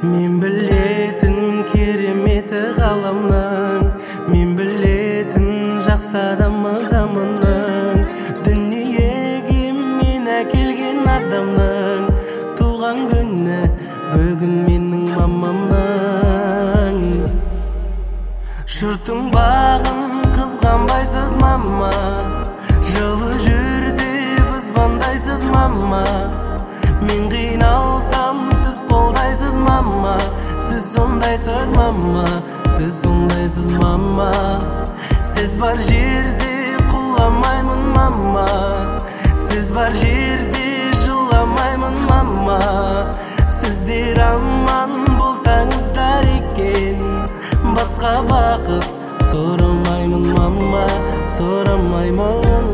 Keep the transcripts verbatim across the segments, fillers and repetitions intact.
Мен білетін кереметі ғаламның, мен білетін жақсы адамы заманның, дүниеге мен әкелген адамның туған күні бүгін менің мамамның. Жұрттың бағын қызғанбайсыз мама, жылы жүрді бұзбандайсыз мама. Мен қиналсам сіз қолдайсыз мама, сіз сондайсыз мама, сіз сондайсыз мама. Сіз бар жерде құламаймын мама, сіз бар жерде жыламаймын мама. Сіздер аман болсаңыздар екен, басқа бақыт сұрамаймын мама, сұрамаймын.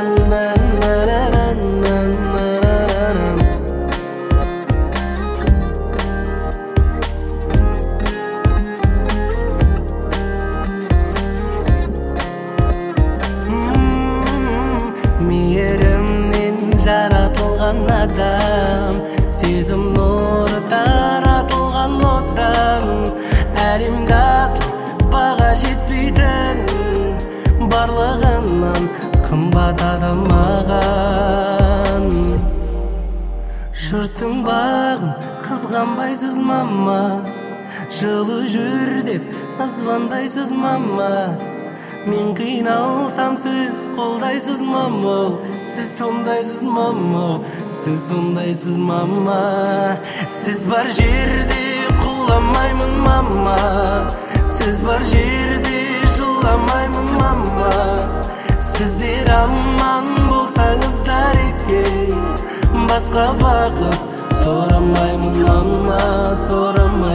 Мейірімнен жаратылған адам, сезім нұры таратылған оттан, әлемге асыл баға жетпейтін, барлығынан қымбат адам маған. Жұрттың бағын қызғанбайсыз мама, жылы жүр деп звондайсыз мама. Мен қиналсам сіз қолдайсыз мама, сіз сондайсыз мама, сіз сондайсыз мама. Сіз бар жерде құламаймын мама, сіз бар жерде жыламаймын мама. Сіздер аман болсаңыздар екен, басқа бақыт сұрамаймын мама, сұрамаймын.